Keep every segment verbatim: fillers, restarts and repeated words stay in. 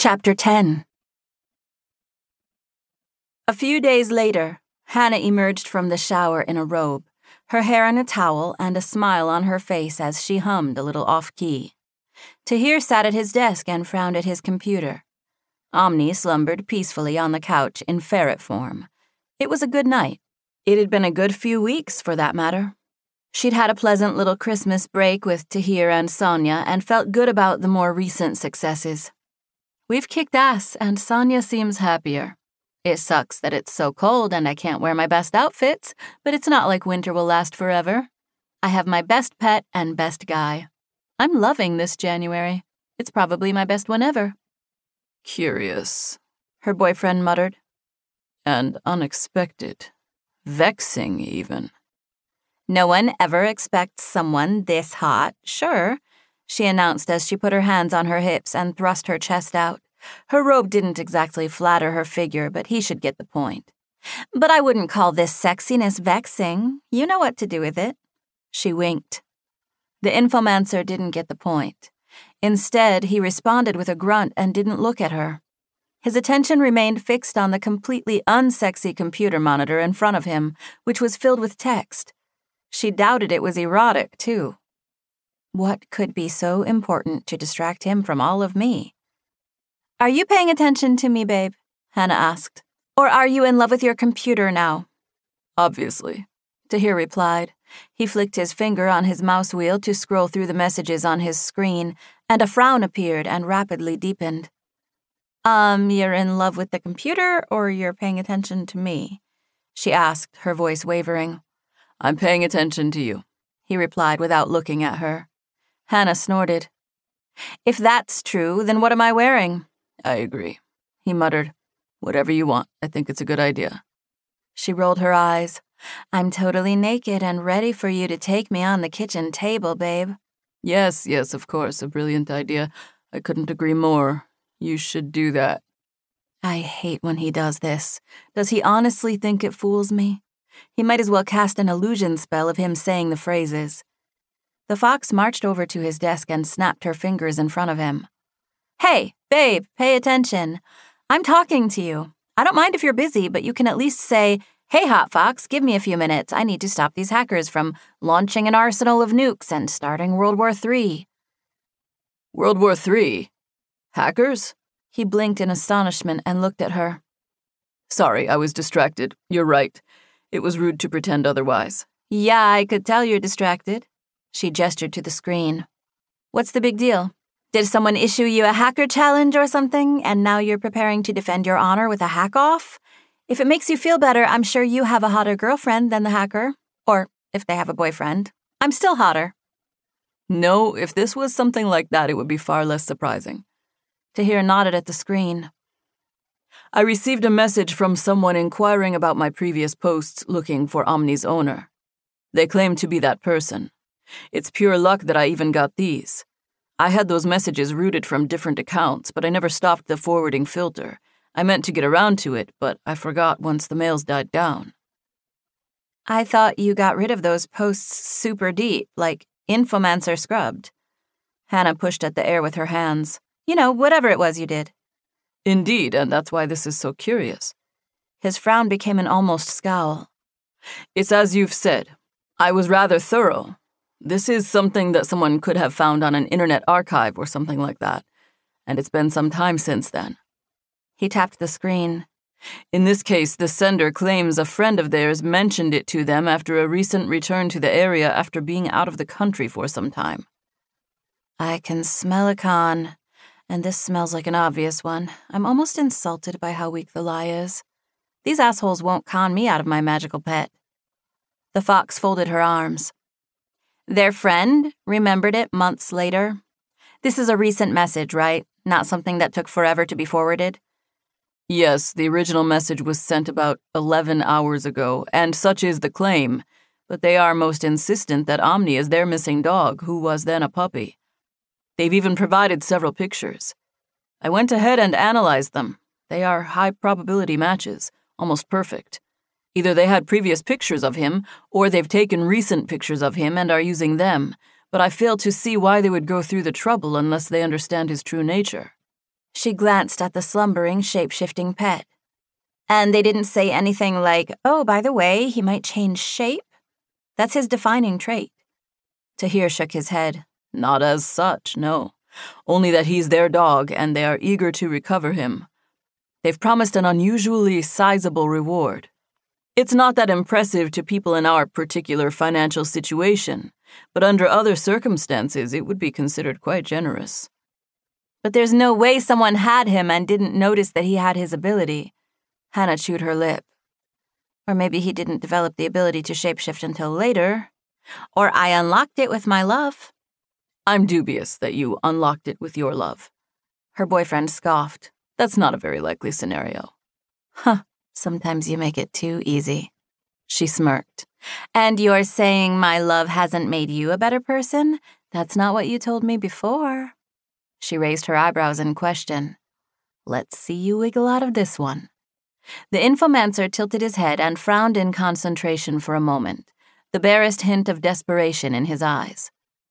Chapter ten. A few days later, Hannah emerged from the shower in a robe, her hair in a towel and a smile on her face as she hummed a little off-key. Tahir sat at his desk and frowned at his computer. Omni slumbered peacefully on the couch in ferret form. It was a good night. It had been a good few weeks, for that matter. She'd had a pleasant little Christmas break with Tahir and Sonia and felt good about the more recent successes. We've kicked ass, and Sonia seems happier. It sucks that it's so cold and I can't wear my best outfits, but it's not like winter will last forever. I have my best pet and best guy. I'm loving this January. It's probably my best one ever. Curious, her boyfriend muttered. And unexpected. Vexing, even. No one ever expects someone this hot, sure, she announced as she put her hands on her hips and thrust her chest out. Her robe didn't exactly flatter her figure, but he should get the point. But I wouldn't call this sexiness vexing. You know what to do with it. She winked. The infomancer didn't get the point. Instead, he responded with a grunt and didn't look at her. His attention remained fixed on the completely unsexy computer monitor in front of him, which was filled with text. She doubted it was erotic, too. What could be so important to distract him from all of me? Are you paying attention to me, babe? Hannah asked. Or are you in love with your computer now? Obviously, Tahir replied. He flicked his finger on his mouse wheel to scroll through the messages on his screen, and a frown appeared and rapidly deepened. Um, you're in love with the computer, or you're paying attention to me? She asked, her voice wavering. I'm paying attention to you, he replied without looking at her. Hannah snorted. If that's true, then what am I wearing? I agree, he muttered. Whatever you want, I think it's a good idea. She rolled her eyes. I'm totally naked and ready for you to take me on the kitchen table, babe. Yes, yes, of course, a brilliant idea. I couldn't agree more. You should do that. I hate when he does this. Does he honestly think it fools me? He might as well cast an illusion spell of him saying the phrases. The fox marched over to his desk and snapped her fingers in front of him. Hey, babe, pay attention. I'm talking to you. I don't mind if you're busy, but you can at least say, hey, hot fox, give me a few minutes. I need to stop these hackers from launching an arsenal of nukes and starting World War Three. World War Three? Hackers? He blinked in astonishment and looked at her. Sorry, I was distracted. You're right. It was rude to pretend otherwise. Yeah, I could tell you're distracted. She gestured to the screen. What's the big deal? Did someone issue you a hacker challenge or something, and now you're preparing to defend your honor with a hack-off? If it makes you feel better, I'm sure you have a hotter girlfriend than the hacker. Or if they have a boyfriend. I'm still hotter. No, if this was something like that, it would be far less surprising. Tahir nodded at the screen. I received a message from someone inquiring about my previous posts looking for Omni's owner. They claim to be that person. It's pure luck that I even got these. I had those messages routed from different accounts, but I never stopped the forwarding filter. I meant to get around to it, but I forgot once the mails died down. I thought you got rid of those posts super deep, like Infomancer scrubbed. Hannah pushed at the air with her hands. You know, whatever it was you did. Indeed, and that's why this is so curious. His frown became an almost scowl. It's as you've said. I was rather thorough. This is something that someone could have found on an internet archive or something like that, and it's been some time since then. He tapped the screen. In this case, the sender claims a friend of theirs mentioned it to them after a recent return to the area after being out of the country for some time. I can smell a con, and this smells like an obvious one. I'm almost insulted by how weak the lie is. These assholes won't con me out of my magical pet. The fox folded her arms. Their friend remembered it months later. This is a recent message, right? Not something that took forever to be forwarded? Yes, the original message was sent about eleven hours ago, and such is the claim, but they are most insistent that Omni is their missing dog, who was then a puppy. They've even provided several pictures. I went ahead and analyzed them. They are high-probability matches, almost perfect. Either they had previous pictures of him, or they've taken recent pictures of him and are using them, but I fail to see why they would go through the trouble unless they understand his true nature. She glanced at the slumbering, shape-shifting pet. And they didn't say anything like, oh, by the way, he might change shape? That's his defining trait. Tahir shook his head. Not as such, no. Only that he's their dog, and they are eager to recover him. They've promised an unusually sizable reward. It's not that impressive to people in our particular financial situation, but under other circumstances, it would be considered quite generous. But there's no way someone had him and didn't notice that he had his ability. Hannah chewed her lip. Or maybe he didn't develop the ability to shapeshift until later. Or I unlocked it with my love. I'm dubious that you unlocked it with your love. Her boyfriend scoffed. That's not a very likely scenario. Huh, sometimes you make it too easy. She smirked. And you're saying my love hasn't made you a better person? That's not what you told me before. She raised her eyebrows in question. Let's see you wiggle out of this one. The infomancer tilted his head and frowned in concentration for a moment, the barest hint of desperation in his eyes.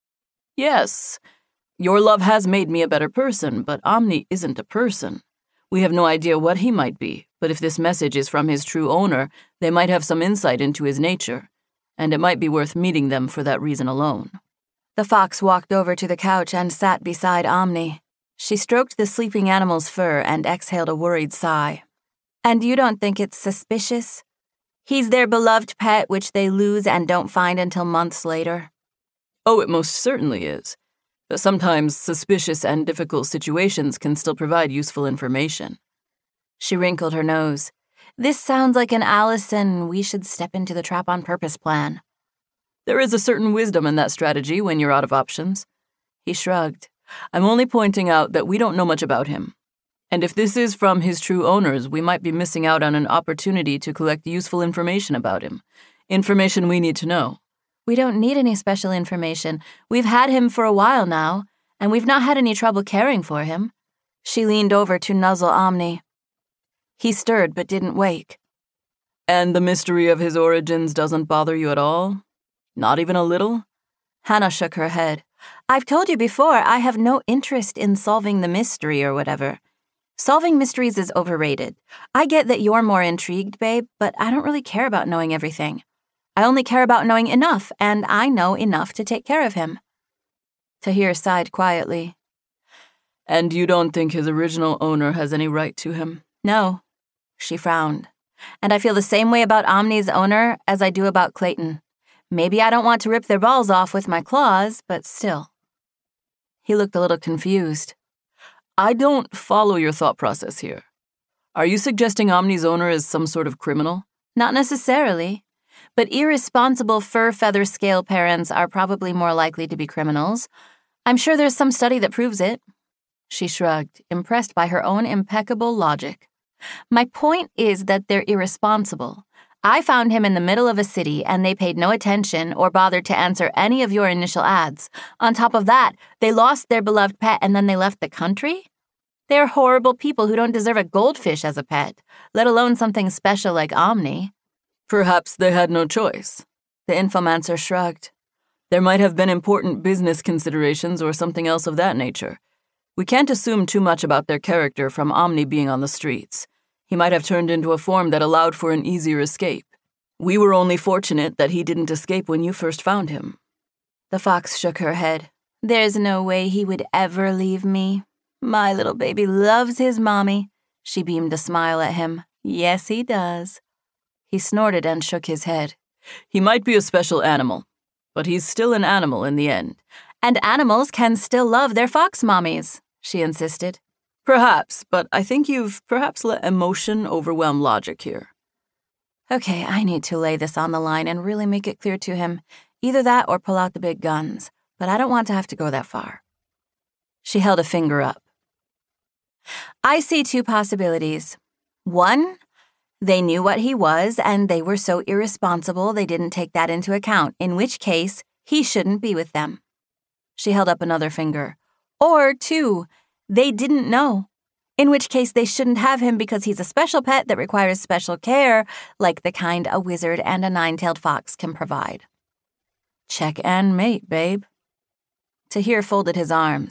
Yes, your love has made me a better person, but Omni isn't a person. We have no idea what he might be, but if this message is from his true owner, they might have some insight into his nature, and it might be worth meeting them for that reason alone. The fox walked over to the couch and sat beside Omni. She stroked the sleeping animal's fur and exhaled a worried sigh. And you don't think it's suspicious? He's their beloved pet, which they lose and don't find until months later. Oh, it most certainly is. But sometimes suspicious and difficult situations can still provide useful information. She wrinkled her nose. This sounds like an Allison, we should step into the trap on purpose plan. There is a certain wisdom in that strategy when you're out of options. He shrugged. I'm only pointing out that we don't know much about him. And if this is from his true owners, we might be missing out on an opportunity to collect useful information about him. Information we need to know. We don't need any special information. We've had him for a while now, and we've not had any trouble caring for him. She leaned over to nuzzle Omni. He stirred but didn't wake. And the mystery of his origins doesn't bother you at all? Not even a little? Hannah shook her head. I've told you before, I have no interest in solving the mystery or whatever. Solving mysteries is overrated. I get that you're more intrigued, babe, but I don't really care about knowing everything. I only care about knowing enough, and I know enough to take care of him. Tahir sighed quietly. And you don't think his original owner has any right to him? No. She frowned. And I feel the same way about Omni's owner as I do about Clayton. Maybe I don't want to rip their balls off with my claws, but still. He looked a little confused. I don't follow your thought process here. Are you suggesting Omni's owner is some sort of criminal? Not necessarily. But irresponsible fur-feather scale parents are probably more likely to be criminals. I'm sure there's some study that proves it. She shrugged, impressed by her own impeccable logic. My point is that they're irresponsible. I found him in the middle of a city, and they paid no attention or bothered to answer any of your initial ads. On top of that, they lost their beloved pet and then they left the country? They're horrible people who don't deserve a goldfish as a pet, let alone something special like Omni. Perhaps they had no choice. The infomancer shrugged. There might have been important business considerations or something else of that nature. We can't assume too much about their character from Omni being on the streets. He might have turned into a form that allowed for an easier escape. We were only fortunate that he didn't escape when you first found him. The fox shook her head. There's no way he would ever leave me. My little baby loves his mommy. She beamed a smile at him. Yes, he does. He snorted and shook his head. He might be a special animal, but he's still an animal in the end. And animals can still love their fox mommies, she insisted. Perhaps, but I think you've perhaps let emotion overwhelm logic here. Okay, I need to lay this on the line and really make it clear to him. Either that or pull out the big guns, but I don't want to have to go that far. She held a finger up. I see two possibilities. One, they knew what he was, and they were so irresponsible they didn't take that into account, in which case, he shouldn't be with them. She held up another finger. Or two, they didn't know, in which case they shouldn't have him because he's a special pet that requires special care, like the kind a wizard and a nine-tailed fox can provide. Check and mate, babe. Tahir folded his arms.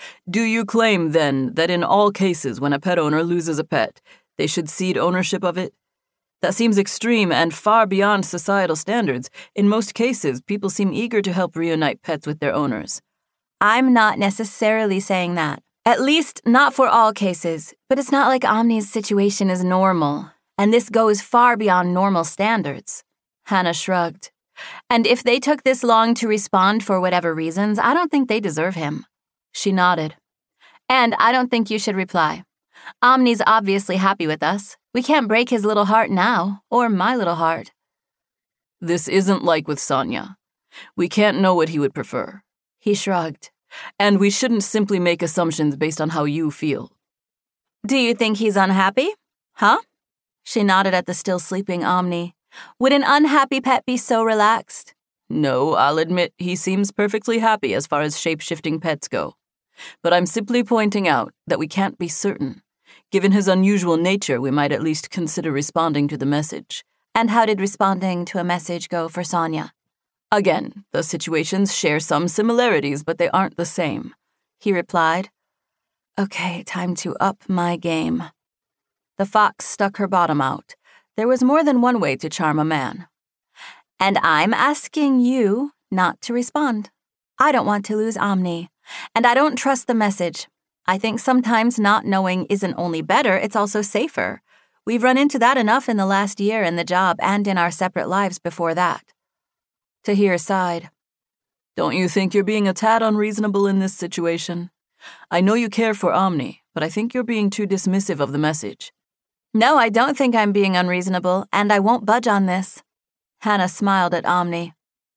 Do you claim, then, that in all cases when a pet owner loses a pet, they should cede ownership of it? That seems extreme and far beyond societal standards. In most cases, people seem eager to help reunite pets with their owners. I'm not necessarily saying that. At least, not for all cases. But it's not like Omni's situation is normal. And this goes far beyond normal standards. Hannah shrugged. And if they took this long to respond for whatever reasons, I don't think they deserve him. She nodded. And I don't think you should reply. Omni's obviously happy with us. We can't break his little heart now, or my little heart. This isn't like with Sonia. We can't know what he would prefer. He shrugged. And we shouldn't simply make assumptions based on how you feel. Do you think he's unhappy? Huh? She nodded at the still sleeping Omni. Would an unhappy pet be so relaxed? No, I'll admit he seems perfectly happy as far as shape-shifting pets go. But I'm simply pointing out that we can't be certain. Given his unusual nature, we might at least consider responding to the message. And how did responding to a message go for Sonia? Again, the situations share some similarities, but they aren't the same, he replied. Okay, time to up my game. The fox stuck her bottom out. There was more than one way to charm a man. And I'm asking you not to respond. I don't want to lose Omni, and I don't trust the message. I think sometimes not knowing isn't only better, it's also safer. We've run into that enough in the last year in the job and in our separate lives before that. Tahir sighed. Don't you think you're being a tad unreasonable in this situation? I know you care for Omni, but I think you're being too dismissive of the message. No, I don't think I'm being unreasonable, and I won't budge on this. Hannah smiled at Omni.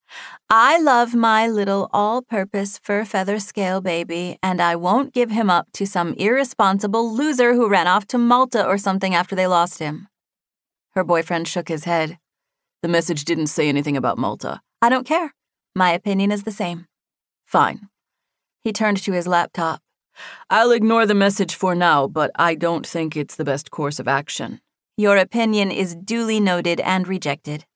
I love my little all-purpose fur-feather scale baby, and I won't give him up to some irresponsible loser who ran off to Malta or something after they lost him. Her boyfriend shook his head. The message didn't say anything about Malta. I don't care. My opinion is the same. Fine. He turned to his laptop. I'll ignore the message for now, but I don't think it's the best course of action. Your opinion is duly noted and rejected.